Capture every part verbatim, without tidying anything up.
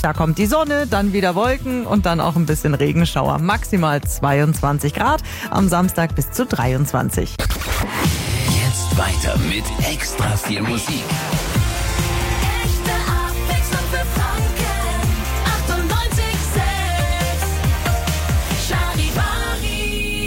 Da kommt die Sonne, dann wieder Wolken und dann auch ein bisschen Regenschauer. Maximal zweiundzwanzig Grad, am Samstag bis zu dreiundzwanzig. Jetzt weiter mit extra viel Musik. Echte Abwechslung für Franken. achtundneunzig Komma sechs Charivari.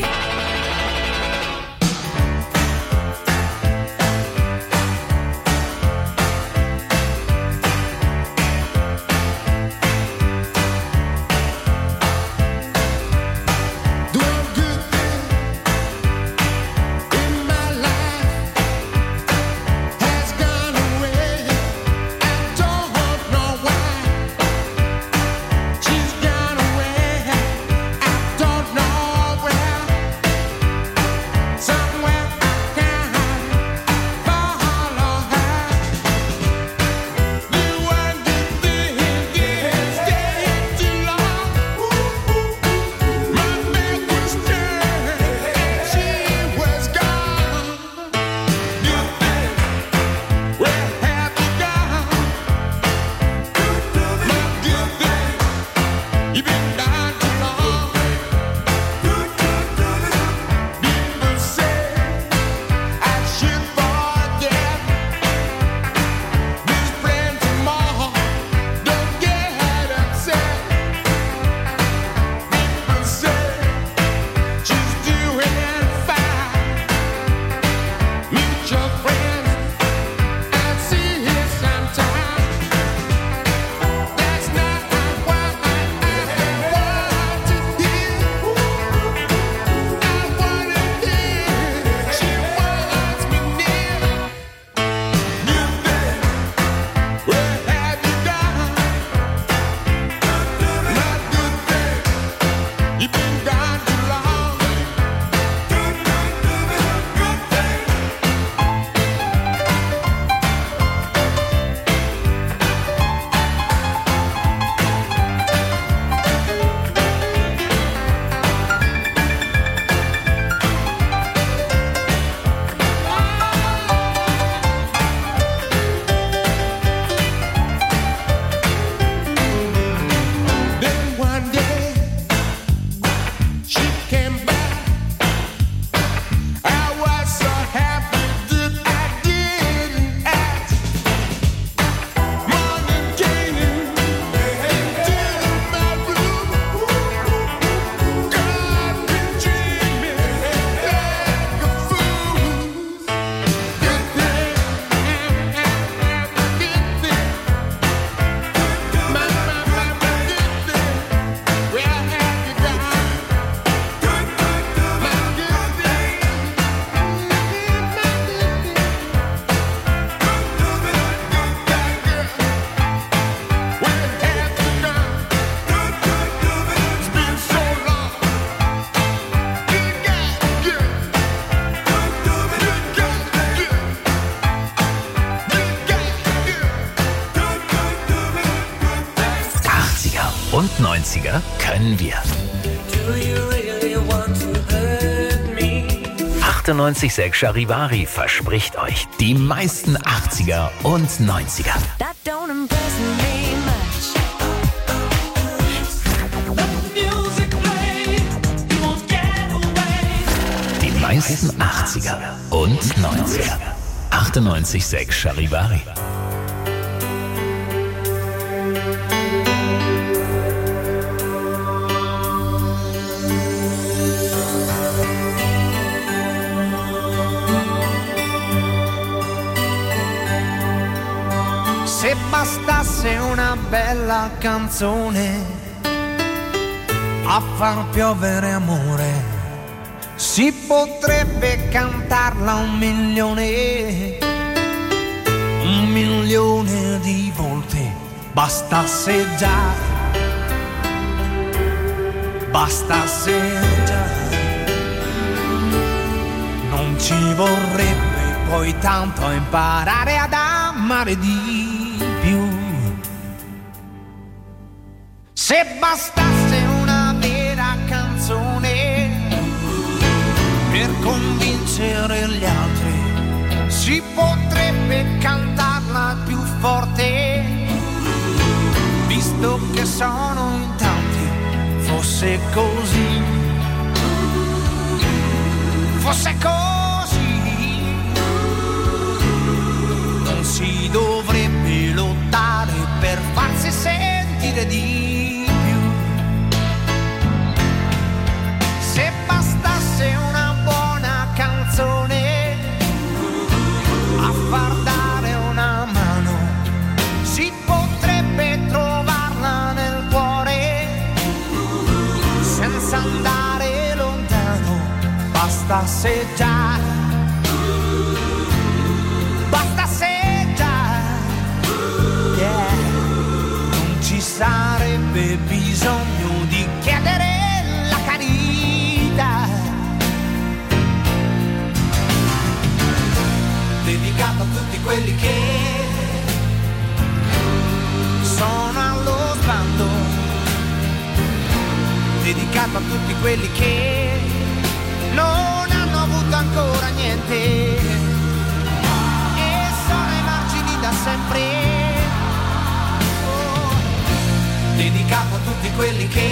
Und neunziger können wir. achtundneunzig Komma sechs Charivari verspricht euch die meisten achtziger und neunziger. Die meisten achtziger und neunziger. achtundneunzig Komma sechs Charivari. Se bastasse una bella canzone a far piovere amore, si potrebbe cantarla un milione, un milione di volte. Bastasse già, bastasse già, non ci vorrebbe poi tanto imparare ad amare di più. Se bastasse una vera canzone per convincere gli altri, si potrebbe cantarla più forte, visto visto che sono in tanti, fosse così, fosse così, non si dovrebbe lottare per farsi sentire di più. Se bastasse una buona canzone a far dare una mano, si potrebbe trovarla nel cuore senza andare lontano. Bastasse già, bastasse già, yeah. Non ci sarebbe bisogno di chiedere la carità, dedicato a tutti quelli che sono allo sbando, dedicato a tutti quelli che non hanno avuto ancora niente e sono ai margini da sempre. Oh, dedicato a tutti quelli che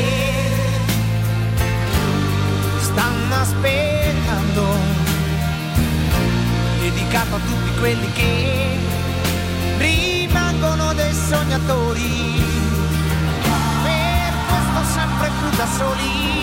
stanno aspettando, dedicato a tutti quelli che rimangono dei sognatori, per questo sempre più da soli.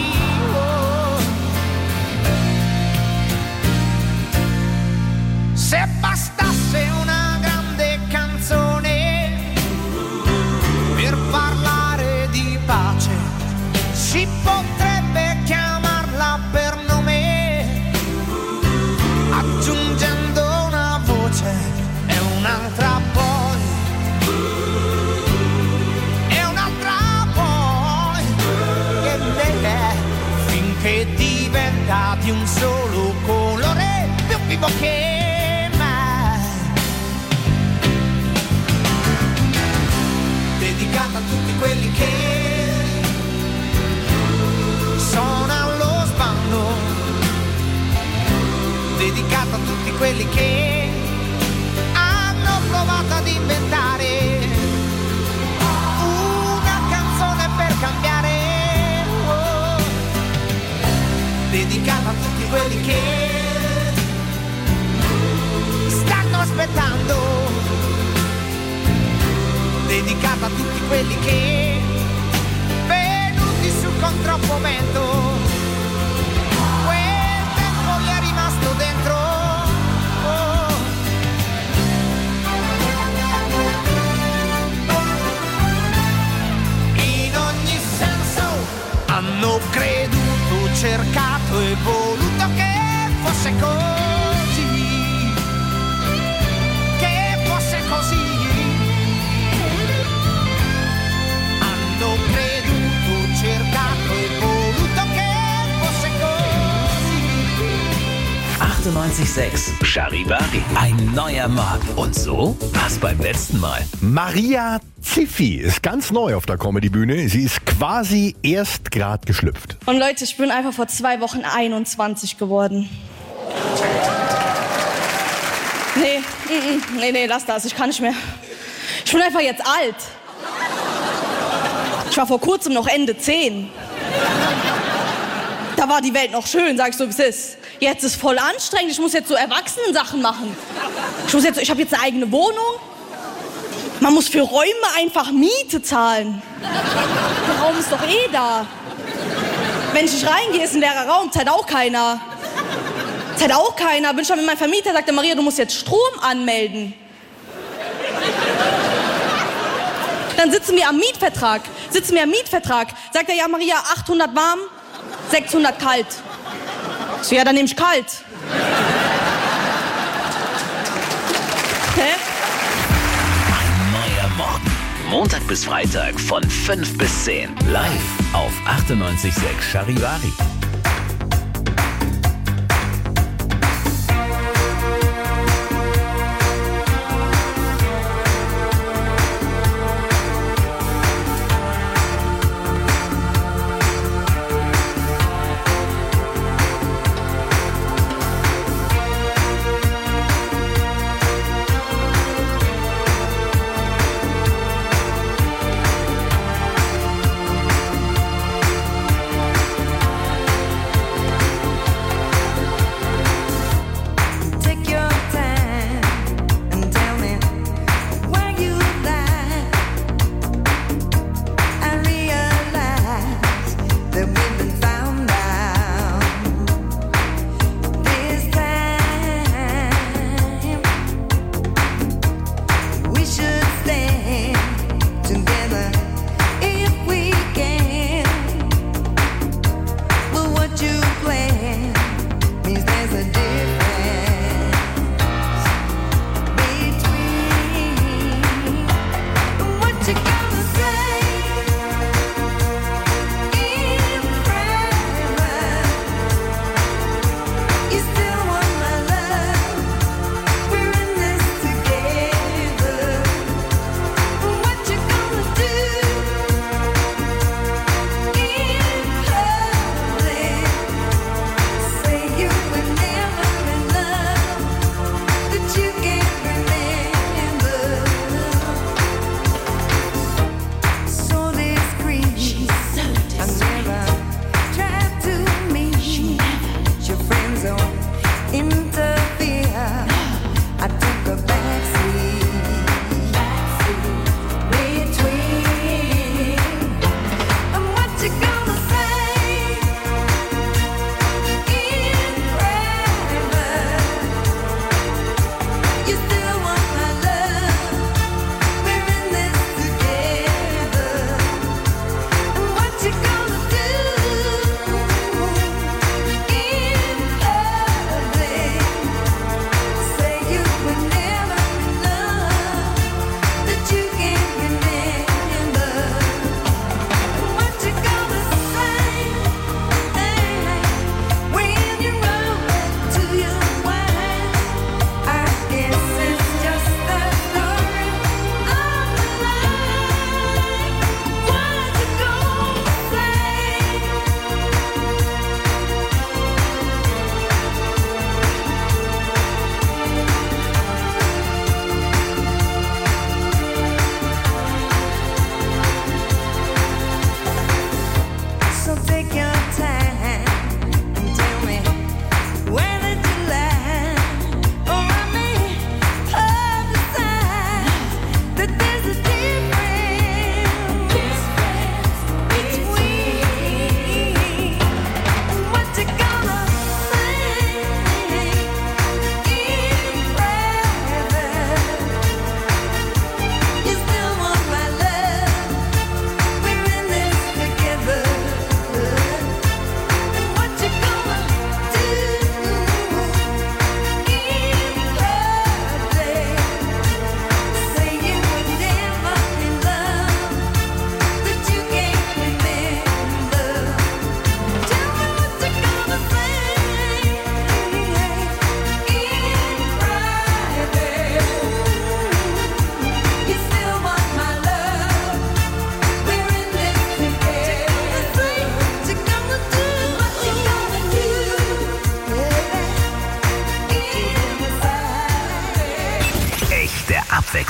Se bastasse una grande canzone per parlare di pace, si potrebbe chiamarla per nome, aggiungendo una voce e un'altra poi, e un'altra poi, che è, finché diventa di un solo colore, più vivo che dedicato a tutti quelli che sono allo sbando, dedicato a tutti quelli che hanno provato ad inventare una canzone per cambiare, oh. Dedicato a tutti quelli che stanno aspettando, dedicato a tutti quelli che venuti su con troppo vento, quel tempo gli è rimasto dentro, oh. In ogni senso hanno creduto, cercato e voluto che fosse così, che fosse così. Hanno creduto, cercato e voluto che fosse così. achtundneunzig Komma sechs Charivari, ein neuer Markt. Und so war's beim letzten Mal. Maria Ziffi ist ganz neu auf der Comedy-Bühne. Sie ist quasi erst grad geschlüpft. Und Leute, ich bin einfach vor zwei Wochen einundzwanzig geworden. Nee, mm, nee, nee, lass das, ich kann nicht mehr. Ich bin einfach jetzt alt. Ich war vor kurzem noch Ende zehn. Da war die Welt noch schön, sag ich so, wie es ist. Jetzt ist voll anstrengend, ich muss jetzt so Erwachsenen-Sachen machen. Ich muss jetzt, ich habe jetzt eine eigene Wohnung. Man muss für Räume einfach Miete zahlen. Der Raum ist doch eh da. Wenn ich nicht reingehe, ist ein leerer Raum, zahlt auch keiner. Zahlt auch keiner. Bin schon mit meinem Vermieter, sagte Maria, du musst jetzt Strom anmelden. Dann sitzen wir am Mietvertrag. Sitzen wir am Mietvertrag. Sagt er, ja Maria, achthundert warm, sechshundert kalt. Ich so, ja, dann nehme ich kalt. Hä? Ein neuer Morgen. Montag bis Freitag von fünf bis zehn. Live auf achtundneunzig Komma sechs Charivari.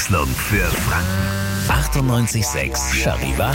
Abwechslung für Franken. achtundneunzig Komma sechs Charivari.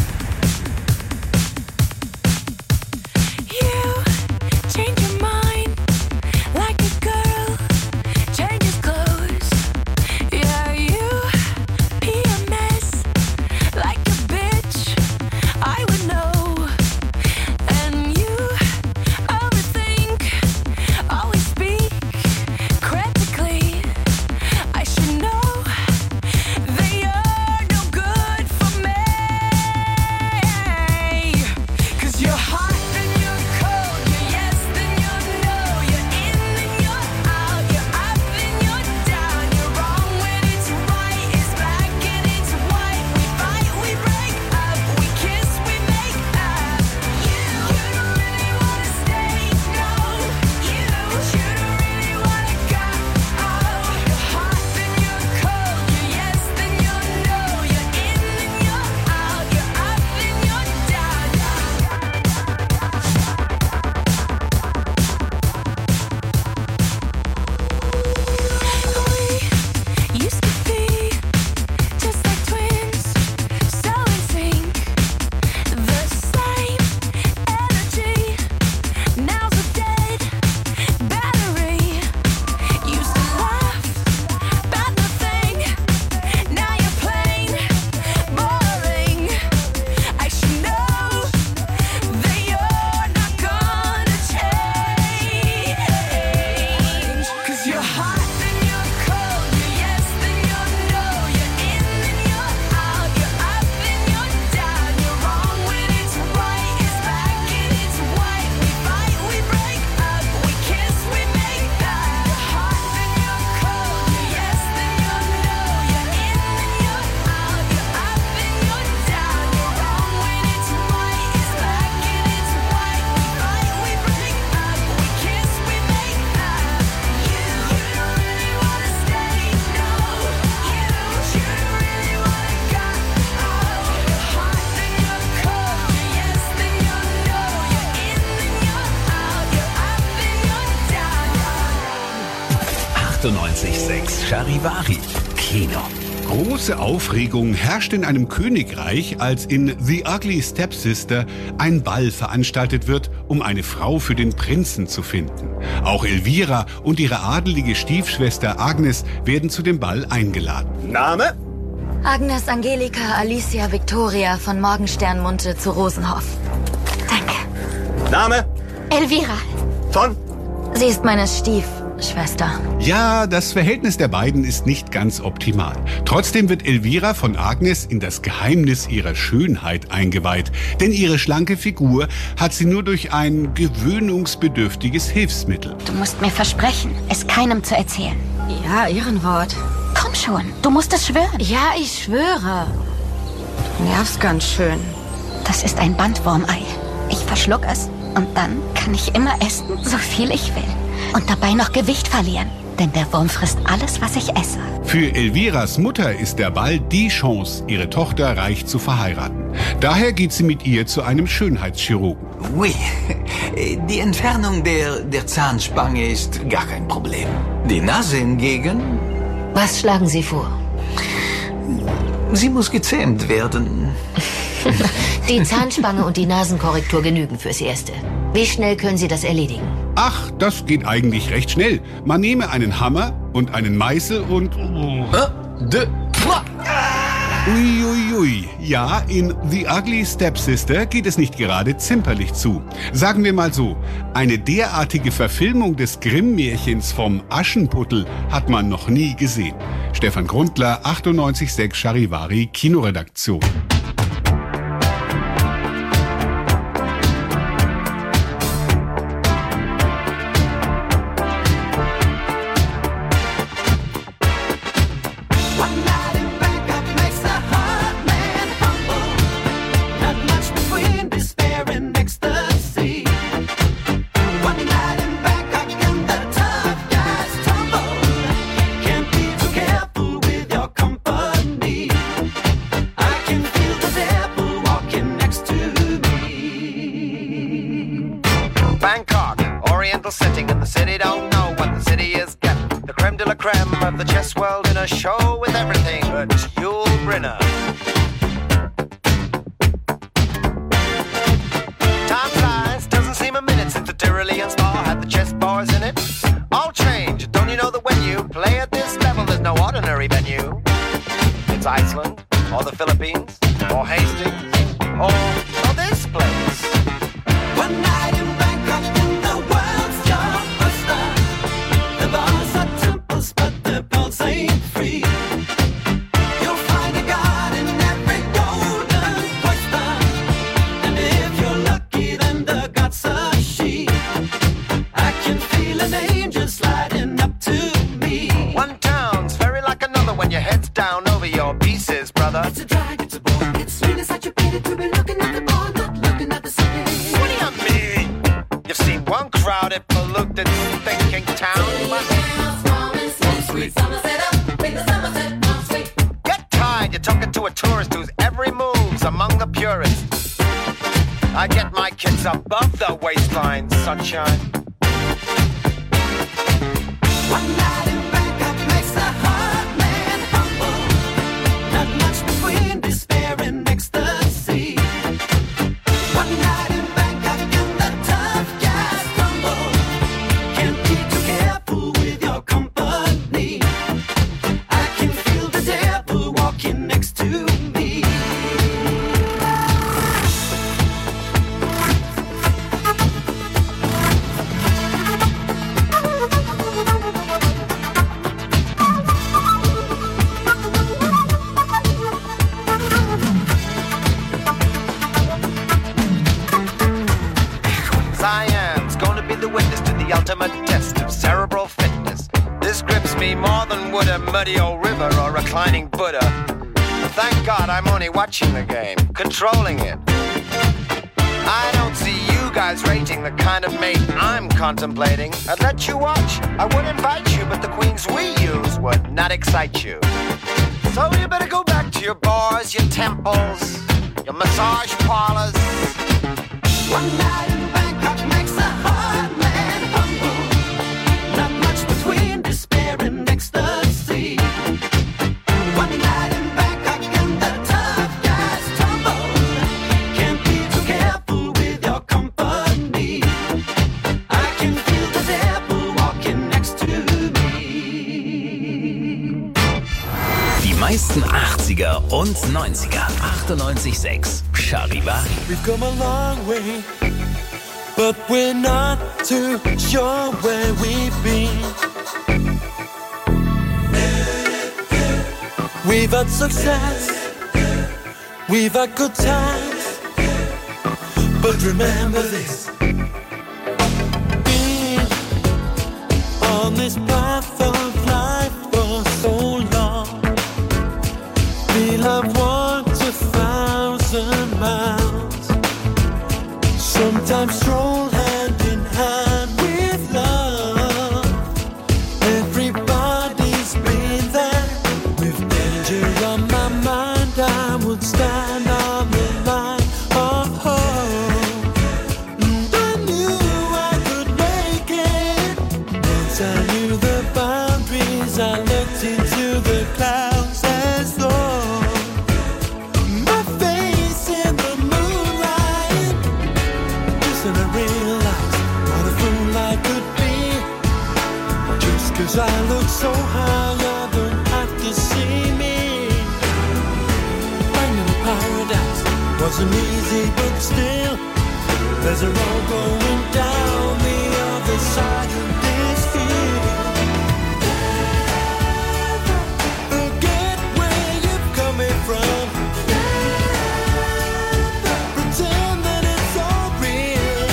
achtundneunzig Komma sechs Charivari. Kino. Große Aufregung herrscht in einem Königreich, als in The Ugly Stepsister ein Ball veranstaltet wird, um eine Frau für den Prinzen zu finden. Auch Elvira und ihre adelige Stiefschwester Agnes werden zu dem Ball eingeladen. Name? Agnes Angelika Alicia Victoria von Morgensternmunde zu Rosenhof. Danke. Name? Elvira. Von? Sie ist meine Stiefschwester. Ja, das Verhältnis der beiden ist nicht ganz optimal. Trotzdem wird Elvira von Agnes in das Geheimnis ihrer Schönheit eingeweiht. Denn ihre schlanke Figur hat sie nur durch ein gewöhnungsbedürftiges Hilfsmittel. Du musst mir versprechen, es keinem zu erzählen. Ja, Ehrenwort. Komm schon, du musst es schwören. Ja, ich schwöre. Du nervst ganz schön. Das ist ein Bandwurmei. Ich verschluck es und dann kann ich immer essen, so viel ich will. Und dabei noch Gewicht verlieren. Denn der Wurm frisst alles, was ich esse. Für Elviras Mutter ist der Ball die Chance, ihre Tochter reich zu verheiraten. Daher geht sie mit ihr zu einem Schönheitschirurgen. Oui, die Entfernung der, der Zahnspange ist gar kein Problem. Die Nase hingegen... Was schlagen Sie vor? Sie muss gezähmt werden. Die Zahnspange und die Nasenkorrektur genügen fürs Erste. Wie schnell können Sie das erledigen? Ach, das geht eigentlich recht schnell. Man nehme einen Hammer und einen Meißel und... De... Uiuiui. Ui. Ja, in The Ugly Stepsister geht es nicht gerade zimperlich zu. Sagen wir mal so, eine derartige Verfilmung des Grimm-Märchens vom Aschenputtel hat man noch nie gesehen. Stefan Grundler, achtundneunzig Komma sechs Charivari, Kinoredaktion. Bangkok, Oriental setting, and the city don't know what the city is getting. The creme de la creme of the chess world in a show with everything but Yul Brynner. Time flies, doesn't seem a minute since the Tyrolean spa had the chess bars in it. All change, don't you know that when you play at this level, there's no ordinary venue? It's Iceland, or the Philippines, or Hastings, or, or this place. One night in Bangkok in the world's your buster. The bars are temples, but the pulse ain't free. You'll find a god in every golden oyster. And if you're lucky, then the god's a she. I can feel an angel sliding up to me. One town's very like another when your head's down over your pieces, brother. It's a drag, it's a bore. It's really such a pity to be looking at the ball, not looking at the city. What do you mean? You've seen one crowded, polluted, thinking town. Get tired, you're talking to a tourist whose every move's among the purists. I get my kids above the waistline, sunshine. One night in Bangkok makes a hard man humble. Not much between despair and ecstasy. One night in Bangkok and the tough guys crumble. Can't be too careful with your company. I can feel the devil walking next to me. Cyan's gonna be the witness to the ultimate test of cerebral fitness. This grips me more than would a muddy old river or reclining Buddha. But thank God I'm only watching the game, controlling it. I don't see you guys rating the kind of mate I'm contemplating. I'd let you watch, I would invite you, but the queens we use would not excite you. So you better go back to your bars, your temples, your massage parlors. One night in Bangkok makes a hard man humble. Not much between despair and ecstasy. One night in Bangkok and the tough guys tumble. Can't be too careful with your company. I can feel the devil walking next to me. Die meisten achtziger und neunziger. achtundneunzig Komma sechs Charivari. We've come a long way, but we're not too sure where we've been. We've had success, we've had good times, but remember this. Being on this path of life for so long, we'll have walked a thousand miles, sometimes stroll hand in hand with love. Everybody's been there. With danger on my mind, I would stand on the line of hope. And I knew I could make it. Once I knew the boundaries, I looked into the clouds as though my face in the moonlight. Just then I realized what a fool I could be. Just 'cause I look so high, I don't have to see me. Finding paradise wasn't easy, but still, there's a road going down the other side of this hill. Forget where you're coming from. Pretend that it's all real.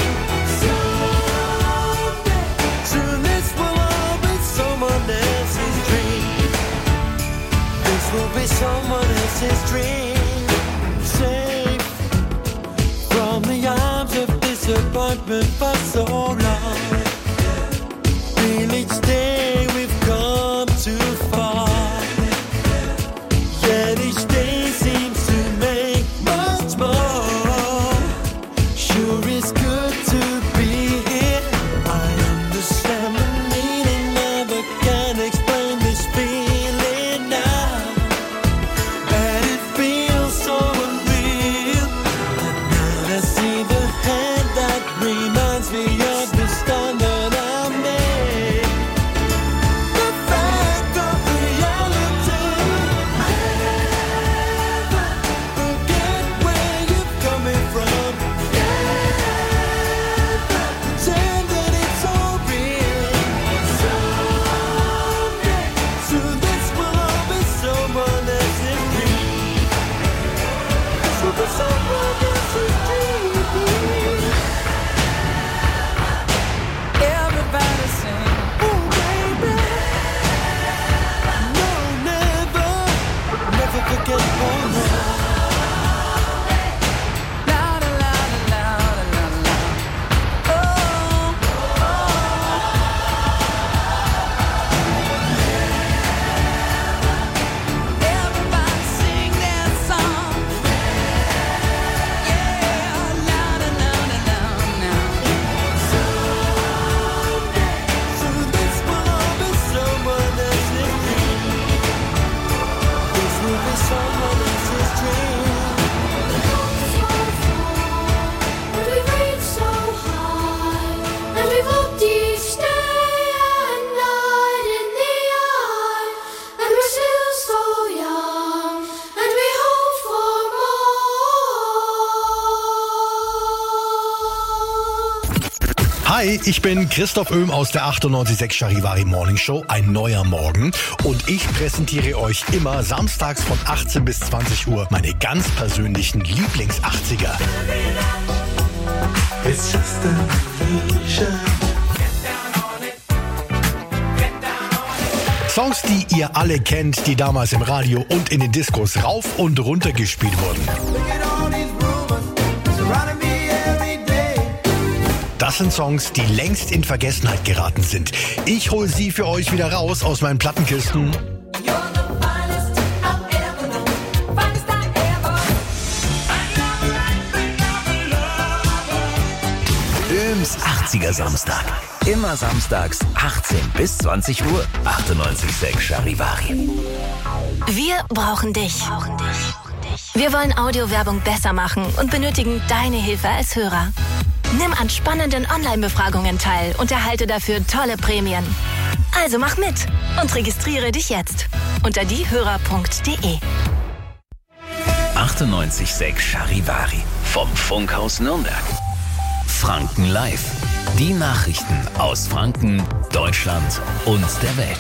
Soon this will all be someone else's dream. This will be someone else's dream. Safe from the arms of disappointment for so long. Feel each day we've come too far. Yet each day seems to make much more. Sure it's good to be here. I understand the meaning of a can't explain I see the hand that reminds me of the stand that I made. The fact of reality. Never forget where you're coming from. Never pretend that it's all real. Someday, so this will all be someone else's dream. This will be someone else's dream. Everybody sing, oh baby. No, never, never forget, oh no. La la la la la la la. Oh, oh. Everybody sing that song. Yeah, la la la la la la. So this will all be someone else's dream. This will be someone else's dream. And we reach so high, and we walked each day and night in the eye, and we're still so young, and we hope for more. Hi, ich bin Christoph Öhm aus der achtundneunzig Komma sechs Charivari Morning Show, ein neuer Morgen. Und ich präsentiere euch immer samstags von achtzehn bis zwanzig Uhr meine ganz persönlichen Lieblings-achtziger. It's just an illusion. Songs, die ihr alle kennt, die damals im Radio und in den Diskos rauf und runter gespielt wurden. Das sind Songs, die längst in Vergessenheit geraten sind. Ich hole sie für euch wieder raus aus meinen Plattenkisten. Öhms achtziger Samstag. Immer samstags achtzehn bis zwanzig Uhr. achtundneunzig Komma sechs Charivari. Wir brauchen dich. Wir wollen Audiowerbung besser machen und benötigen deine Hilfe als Hörer. Nimm an spannenden Online-Befragungen teil und erhalte dafür tolle Prämien. Also mach mit und registriere dich jetzt unter diehörer punkt de. achtundneunzig Komma sechs Charivari. Vom Funkhaus Nürnberg. Franken Live. Die Nachrichten aus Franken, Deutschland und der Welt.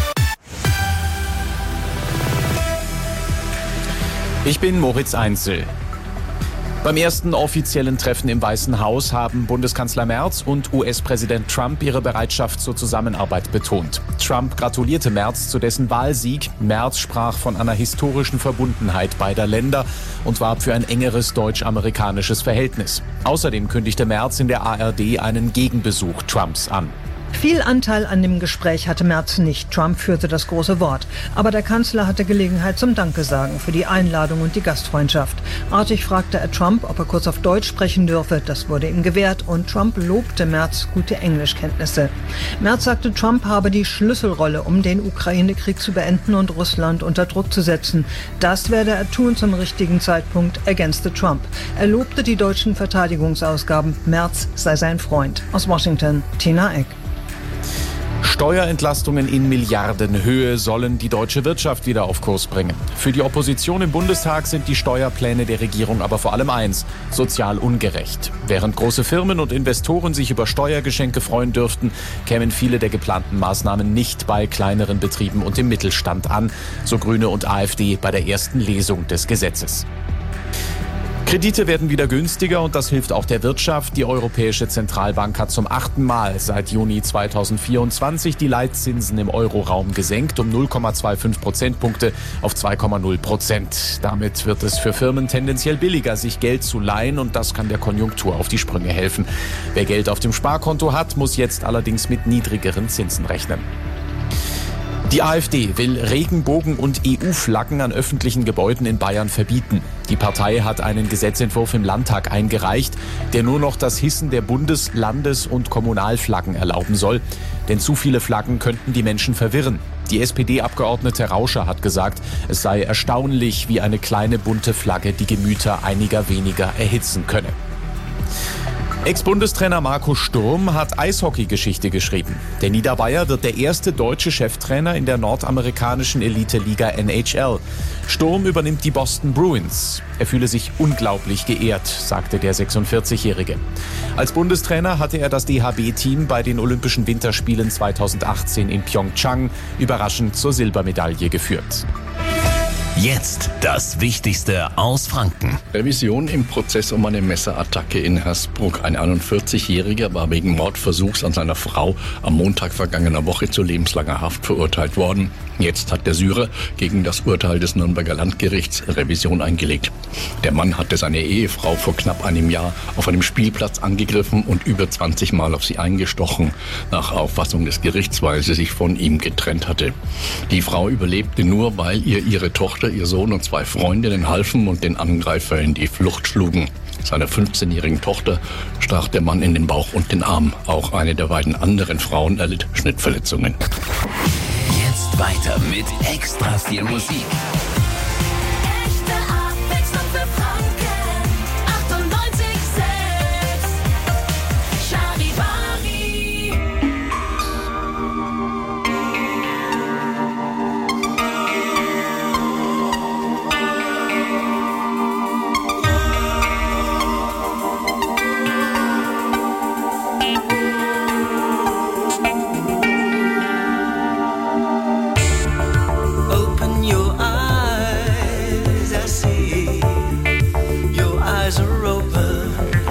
Ich bin Moritz Einzel. Beim ersten offiziellen Treffen im Weißen Haus haben Bundeskanzler Merz und U S-Präsident Trump ihre Bereitschaft zur Zusammenarbeit betont. Trump gratulierte Merz zu dessen Wahlsieg. Merz sprach von einer historischen Verbundenheit beider Länder und warb für ein engeres deutsch-amerikanisches Verhältnis. Außerdem kündigte Merz in der A R D einen Gegenbesuch Trumps an. Viel Anteil an dem Gespräch hatte Merz nicht. Trump führte das große Wort. Aber der Kanzler hatte Gelegenheit zum Danke sagen für die Einladung und die Gastfreundschaft. Artig fragte er Trump, ob er kurz auf Deutsch sprechen dürfe. Das wurde ihm gewährt und Trump lobte Merz gute Englischkenntnisse. Merz sagte, Trump habe die Schlüsselrolle, um den Ukraine-Krieg zu beenden und Russland unter Druck zu setzen. Das werde er tun zum richtigen Zeitpunkt, ergänzte Trump. Er lobte die deutschen Verteidigungsausgaben. Merz sei sein Freund. Aus Washington, Tina Eck. Steuerentlastungen in Milliardenhöhe sollen die deutsche Wirtschaft wieder auf Kurs bringen. Für die Opposition im Bundestag sind die Steuerpläne der Regierung aber vor allem eins: sozial ungerecht. Während große Firmen und Investoren sich über Steuergeschenke freuen dürften, kämen viele der geplanten Maßnahmen nicht bei kleineren Betrieben und im Mittelstand an, so Grüne und AfD bei der ersten Lesung des Gesetzes. Kredite werden wieder günstiger und das hilft auch der Wirtschaft. Die Europäische Zentralbank hat zum achten Mal seit Juni zweitausendvierundzwanzig die Leitzinsen im Euroraum gesenkt um null Komma fünfundzwanzig Prozentpunkte auf zwei Komma null Prozent. Damit wird es für Firmen tendenziell billiger, sich Geld zu leihen und das kann der Konjunktur auf die Sprünge helfen. Wer Geld auf dem Sparkonto hat, muss jetzt allerdings mit niedrigeren Zinsen rechnen. Die AfD will Regenbogen- und E U-Flaggen an öffentlichen Gebäuden in Bayern verbieten. Die Partei hat einen Gesetzentwurf im Landtag eingereicht, der nur noch das Hissen der Bundes-, Landes- und Kommunalflaggen erlauben soll. Denn zu viele Flaggen könnten die Menschen verwirren. Die S P D-Abgeordnete Rauscher hat gesagt, es sei erstaunlich, wie eine kleine bunte Flagge die Gemüter einiger weniger erhitzen könne. Ex-Bundestrainer Marco Sturm hat Eishockey-Geschichte geschrieben. Der Niederbayer wird der erste deutsche Cheftrainer in der nordamerikanischen Elite-Liga N H L. Sturm übernimmt die Boston Bruins. Er fühle sich unglaublich geehrt, sagte der sechsundvierzigjährige. Als Bundestrainer hatte er das D H B-Team bei den Olympischen Winterspielen zweitausendachtzehn in Pyeongchang überraschend zur Silbermedaille geführt. Jetzt das Wichtigste aus Franken. Revision im Prozess um eine Messerattacke in Hersbruck. Ein einundvierzigjähriger war wegen Mordversuchs an seiner Frau am Montag vergangener Woche zu lebenslanger Haft verurteilt worden. Jetzt hat der Syrer gegen das Urteil des Nürnberger Landgerichts Revision eingelegt. Der Mann hatte seine Ehefrau vor knapp einem Jahr auf einem Spielplatz angegriffen und über zwanzig Mal auf sie eingestochen. Nach Auffassung des Gerichts, weil sie sich von ihm getrennt hatte. Die Frau überlebte nur, weil ihr ihre Tochter, ihr Sohn und zwei Freundinnen halfen und den Angreifer in die Flucht schlugen. Seiner fünfzehnjährigen Tochter stach der Mann in den Bauch und den Arm. Auch eine der beiden anderen Frauen erlitt Schnittverletzungen. Jetzt weiter mit extra viel Musik. Echte Abwechslung für Franken. achtundneunzig Komma sechs Charivari. Open your eyes, I see. Your eyes are open.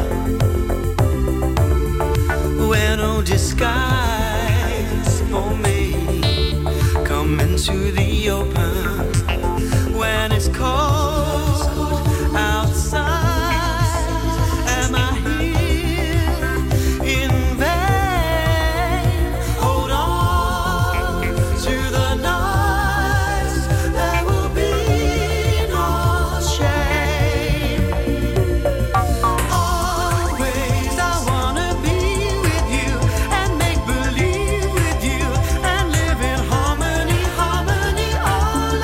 Where no disguise for me. Come into the open. When it's cold outside, am I here in vain? Hold on to the nights. There will be no shame. Always I wanna be with you and make believe with you and live in harmony, harmony all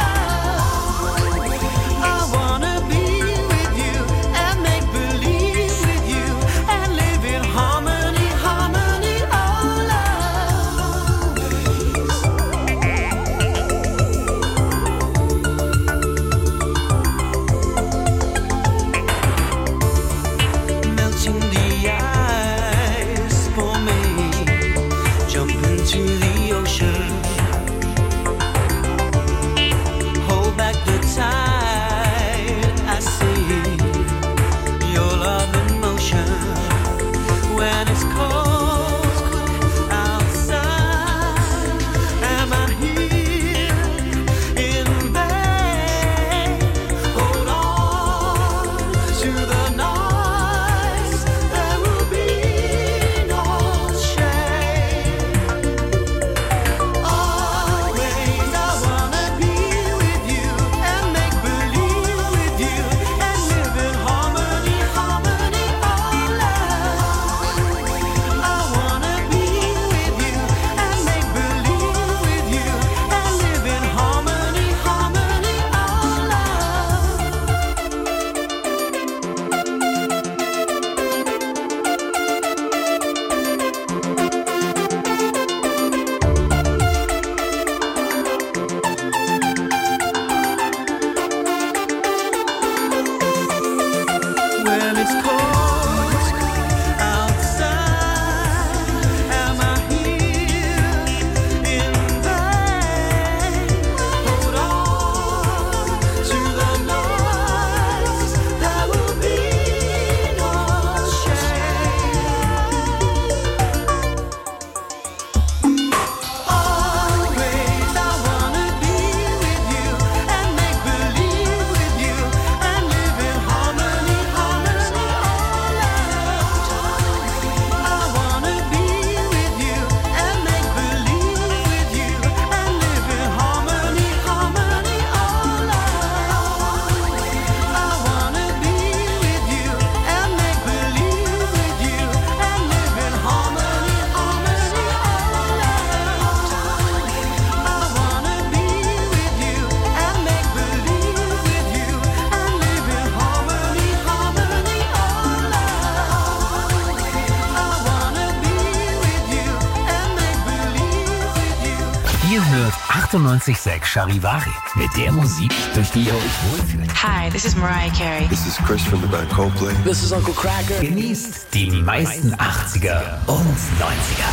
achtundneunzig Komma sechs Charivari. Mit der Musik, durch die ihr euch wohlfühlt. Hi, this is Mariah Carey. This is Chris from the band Coldplay. This is Uncle Cracker. Genießt die meisten achtziger und neunziger.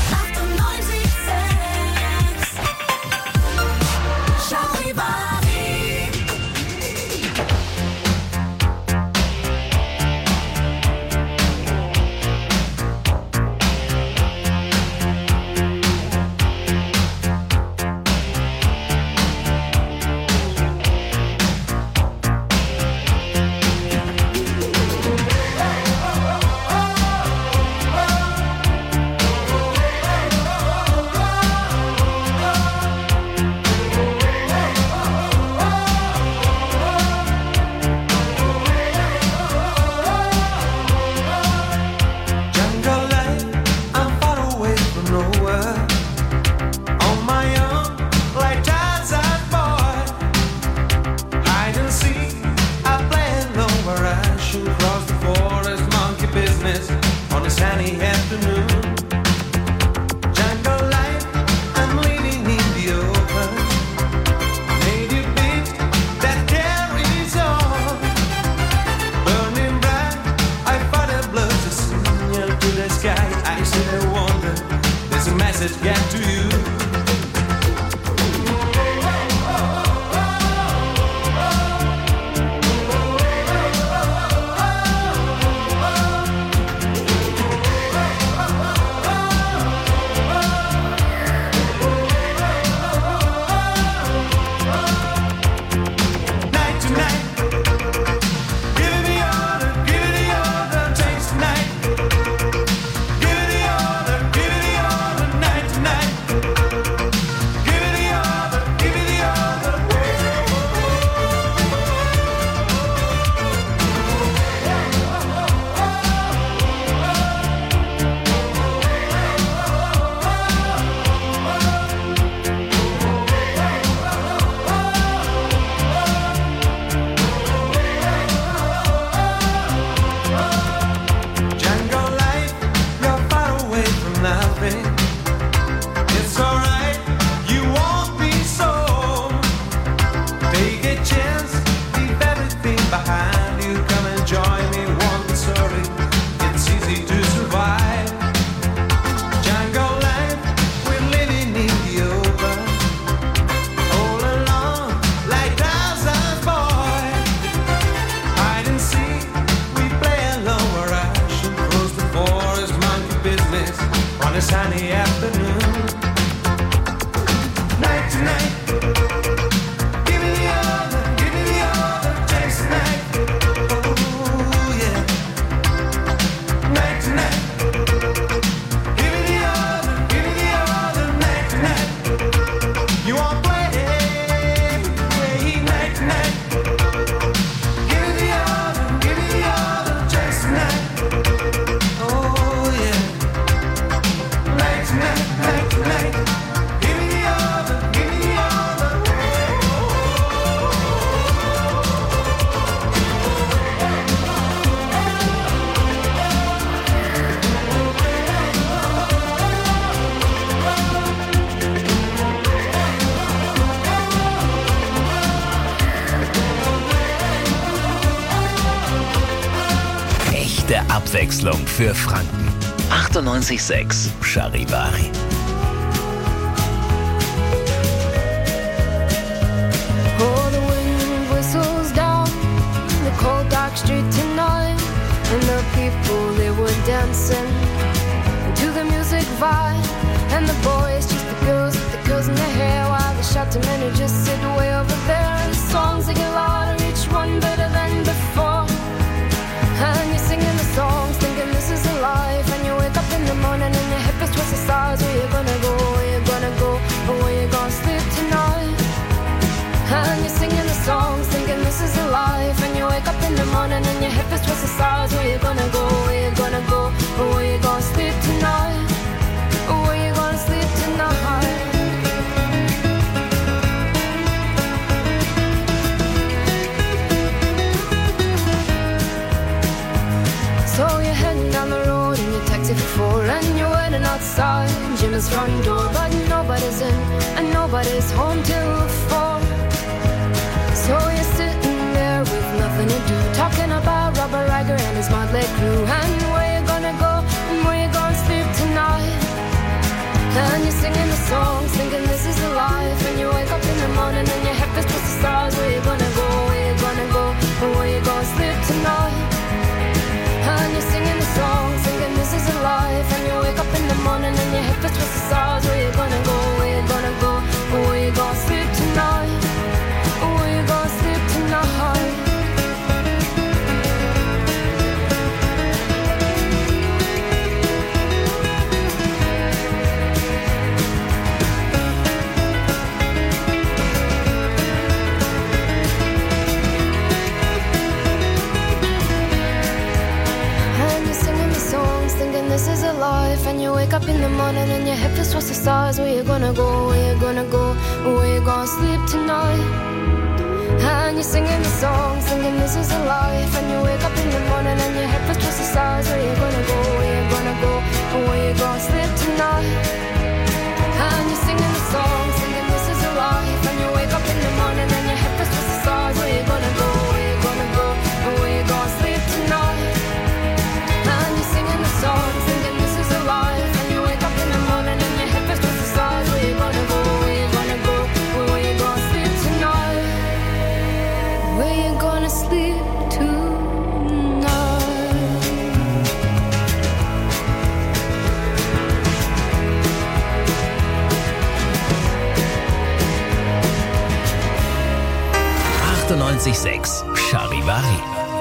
Abwechslung für Franken. achtundneunzig Komma sechs Charivari. Oh, the wind whistles down the cold dark street tonight, and the people, they were dancing to the music vibe, and the boys just the girls with the girls in their hair, while the shouting men who just sit way over there. The songs they get louder, each one better than before, and you're singing the songs thinking this is a life, and you wake up in the morning and your hip is twisted sides. Where you gonna go, where you gonna go, or where you gonna sleep tonight? And you're singing the songs thinking this is a life, and you wake up in the morning and your hip is twisted sides. Where you gonna go, where you gonna go, or where you gonna sleep tonight? Or where you gonna sleep tonight? So you're heading down the road in your taxi for four, and you're waiting outside Jim's front door, but nobody's in and nobody's home till motley crew. And where you gonna go and where you gonna sleep tonight? And you're singing the songs, thinking this is the life. And you wake up in the morning and your head feels towards the stars. Where you gonna go, where you gonna go, and where you gonna sleep tonight? And you're singing the songs, thinking this is a life. And you wake up in the morning and your head feels towards the stars. Where you gonna go, where you gonna go, and where you gonna sleep tonight? Where you gonna sleep tonight? Thinking this is a life. And you wake up in the morning and your head feels towards the stars. Where you gonna go, where you gonna go, where you gonna sleep tonight? And you're singing the songs, thinking this is a life. And you wake up in the morning and your head feels towards the stars. Where you gonna go, where you gonna go, where you gonna sleep tonight? And you're singing the songs, thinking this is a life. And you wake up in the morning and your head feels towards the stars. Where you gonna go, where you gonna go, where you gonna sleep tonight? And you're singing the songs, thinking this is a life. And you wake up in the morning and your head feels towards the stars. Where you gonna go, where you gonna go, where you gonna sleep tonight? Where you gonna sleep tonight? achtundneunzig Komma sechs Charivari.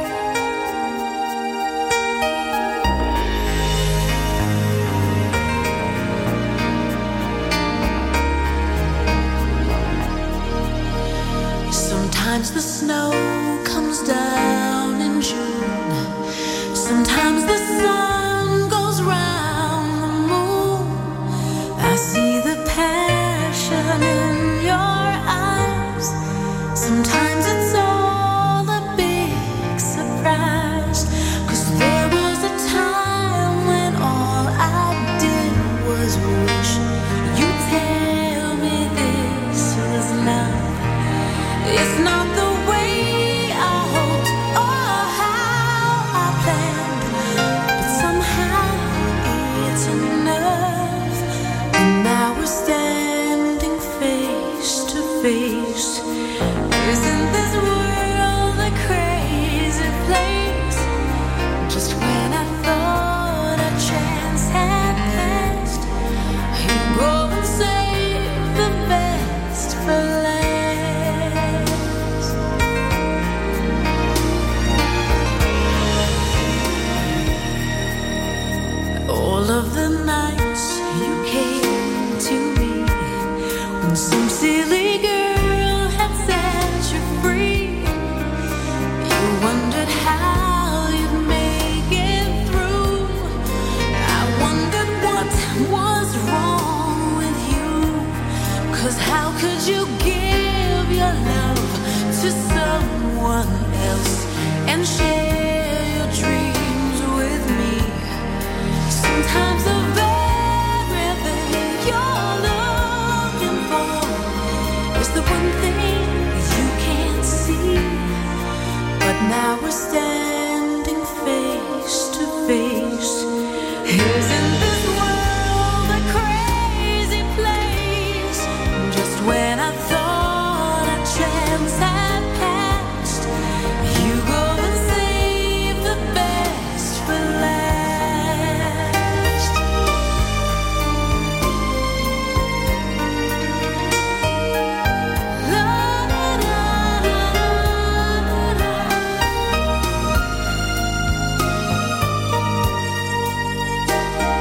Sometimes the snow comes down in June. Sometimes the sun goes round the moon. I see the passion in your eyes. Sometimes it's all a big surprise. 'Cause there was a time when all I did was wish you'd tell me this was love. It's not the way I hoped or how I planned, but somehow it's enough. And now we're standing face to face. Isn't this world a crazy place? Just when I thought a chance had passed, you go and save the best for last. All of the nights you came to me when some silly girl had set you free. You wondered how you'd make it through. I wondered what was wrong with you. 'Cause how could you give your love to someone else and share your dreams with me? Sometimes the very thing you're looking for is the one thing you can't see. But now we're standing face to face. Isn't this world a crazy place? Just when I thought a chance had passed, you go and save the best for last. La, la, la, la, la, la.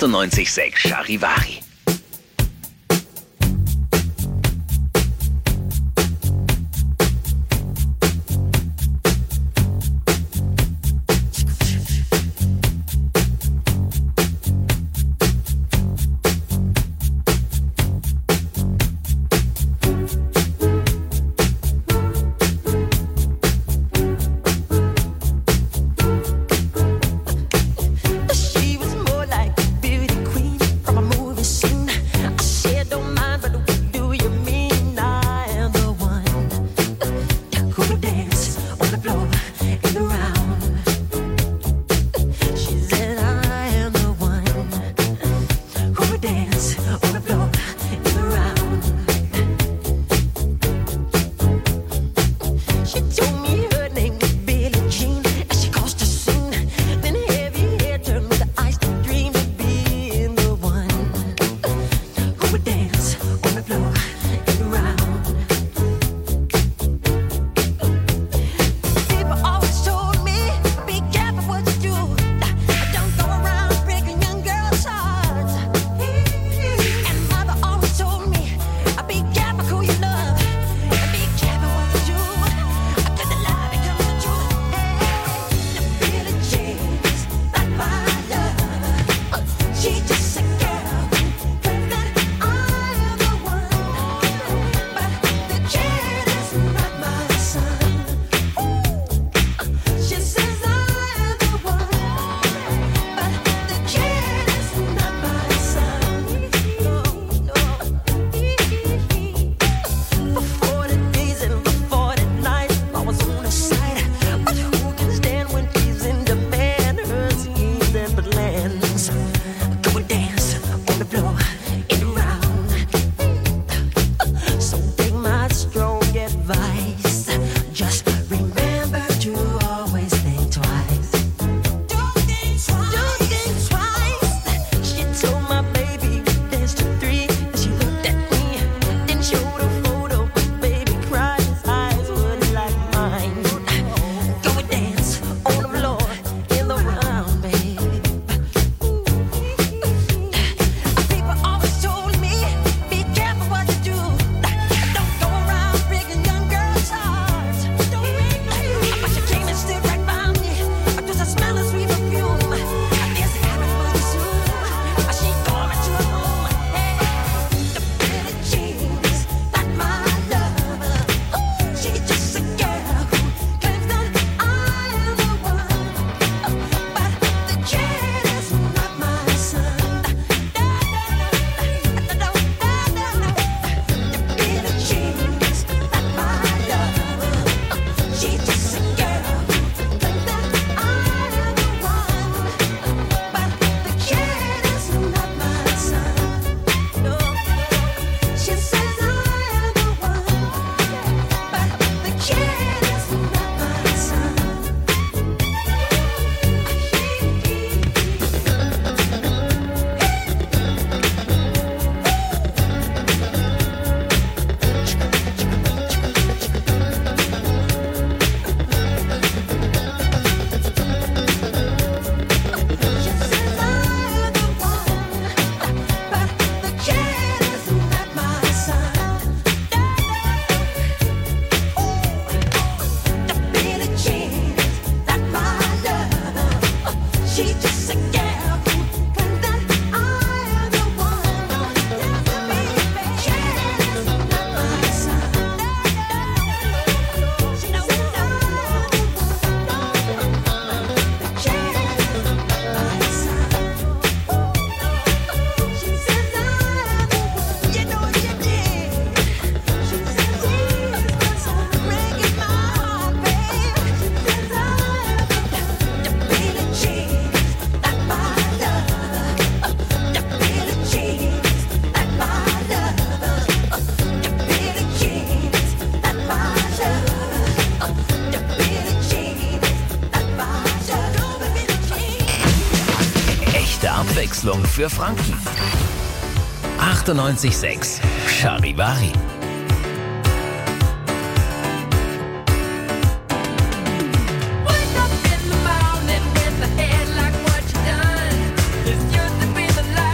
achtundneunzig Komma sechs Charivari. She was more like a beauty queen from a movie scene. I said, don't mind, but what do you mean? I am the one who would dance on the floor in the round. She said, I am the one who would dance on the floor in the round. She told me her name was Billie Jean as she caused a scene. Then heavy hair turned with the eyes to dream of being the one who would dance on the floor and around. People always told me, be careful what you do. Don't go around breaking young girls' hearts. And mother always told me, be careful who you love. And be careful what you do. Cause the lie becomes the truth. Hey, Billie Jean's not my love. She's just a girl who claims that I am the one. But the kid is not my son. She says I am the one. But the kid is not my son. No, no. For forty days and for forty nights, I was on her side. But who can stand when she's in demand? Her schemes and plans. Go and dance on the floor and around. So take my strong advice. Just remember to always think twice. Don't think twice. Don't think twice. She told my baby dance to three. Then she looked at me, then showed a photo. Baby cried, his eyes were like mine. Go and dance on the floor in the round, baby. People always told me, be careful what you do. Don't go around breaking young girls' hearts. But she came and stood right by me. Just a smell of sweet perfume. This happened pretty soon. She called me to her room. Hey, the Billie Jean's not my love. She's just a girl who claims that I am the one. But the kid is not my son. The Billie Jean's not my love. She's just a girl who claims that I am the one. But the kid is not my son. No, she says I am the one. But the kid is not my son. She's just a girl who claims that I am the one. Baby, kid is not my son. She knows I am the one. The kid is not my son. She says I am the one. You know you did. She says he's my son. Breaking my heart, babe. She says I am the one. The Billie Jean's not my love. The Billie Jean's not my love. The Billie Jean's not my love. The Billie Jean's not my love. The Billie Jean's. Echte Abwechslung für Franken. achtundneunzig Komma sechs Charivari. Wake up in the morning with the head like what you done. This used to be the life.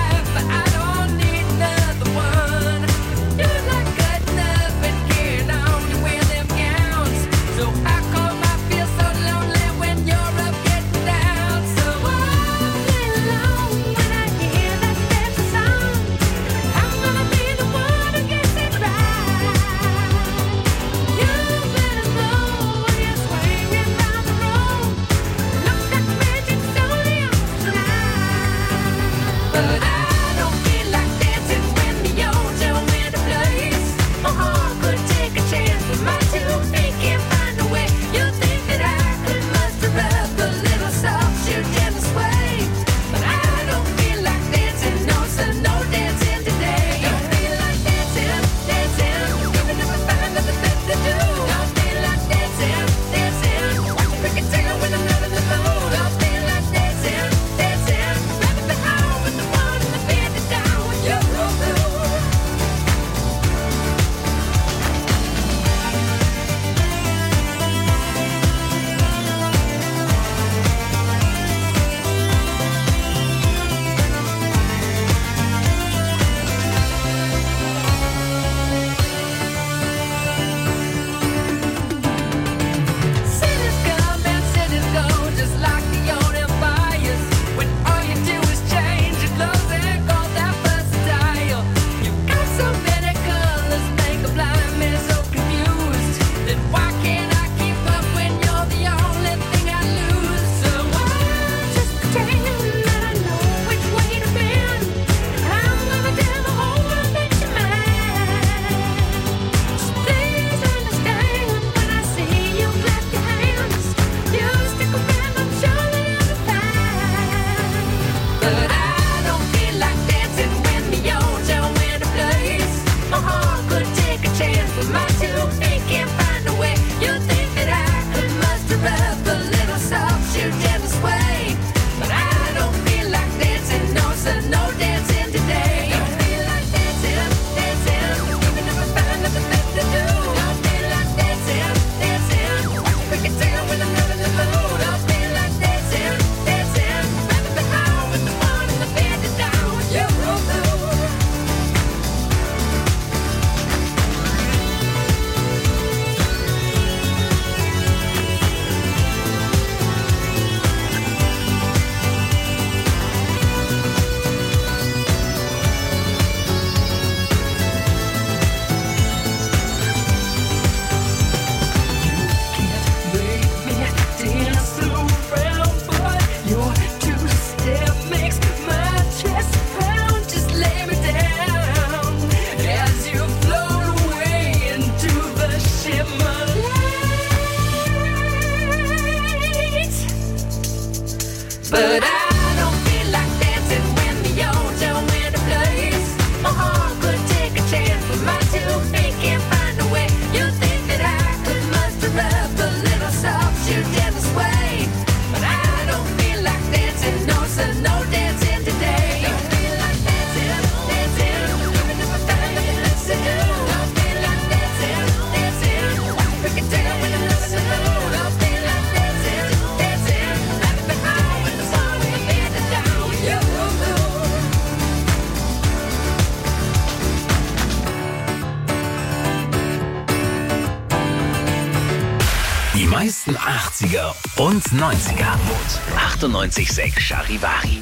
meisten achtziger und neunziger. achtundneunzig Komma sechs Charivari.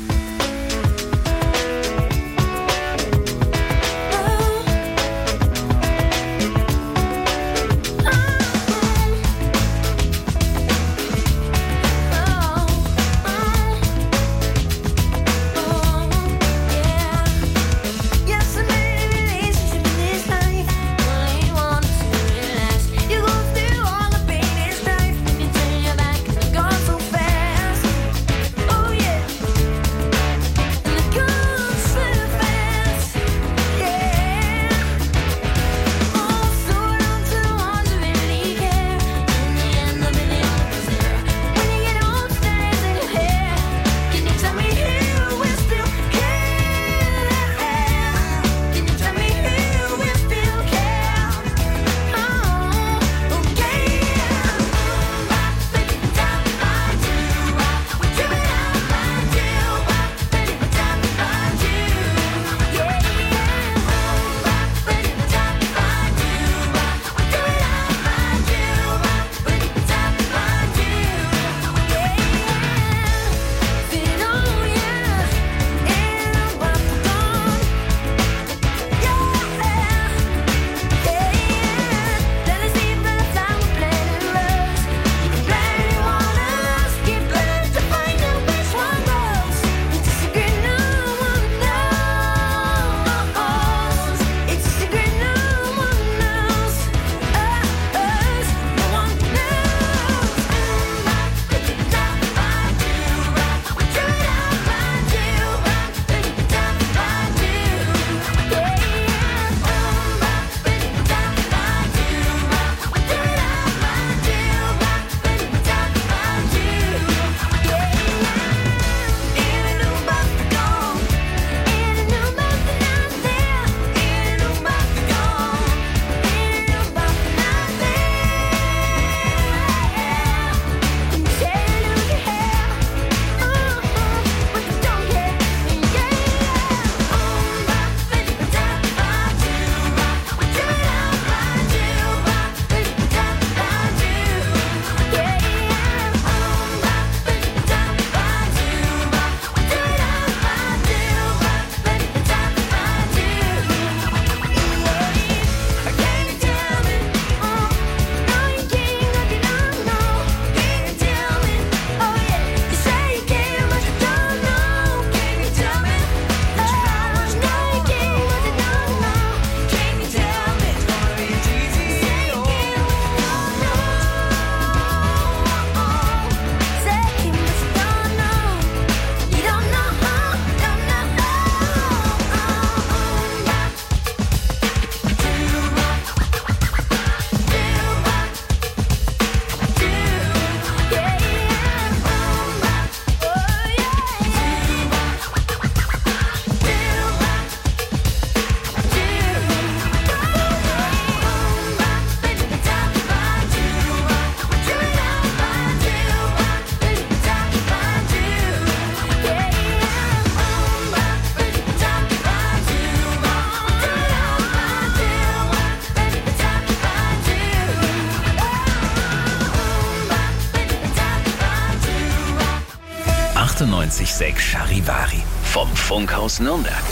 achtundneunzig Komma sechs Charivari vom Funkhaus Nürnberg.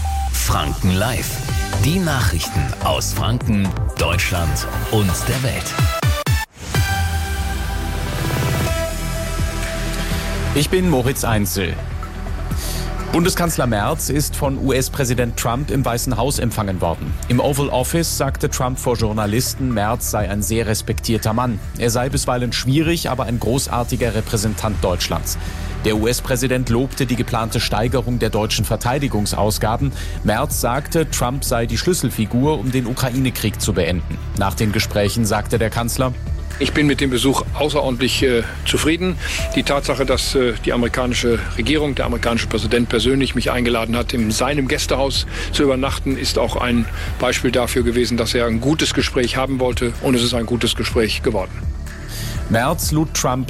Franken Live. Die Nachrichten aus Franken, Deutschland und der Welt. Ich bin Moritz Einzel. Bundeskanzler Merz ist von U S-Präsident Trump im Weißen Haus empfangen worden. Im Oval Office sagte Trump vor Journalisten, Merz sei ein sehr respektierter Mann. Er sei bisweilen schwierig, aber ein großartiger Repräsentant Deutschlands. Der U S-Präsident lobte die geplante Steigerung der deutschen Verteidigungsausgaben. Merz sagte, Trump sei die Schlüsselfigur, um den Ukraine-Krieg zu beenden. Nach den Gesprächen sagte der Kanzler: Ich bin mit dem Besuch außerordentlich äh, zufrieden. Die Tatsache, dass äh, die amerikanische Regierung, der amerikanische Präsident persönlich mich eingeladen hat, in seinem Gästehaus zu übernachten, ist auch ein Beispiel dafür gewesen, dass er ein gutes Gespräch haben wollte. Und es ist ein gutes Gespräch geworden. Merz lud Trump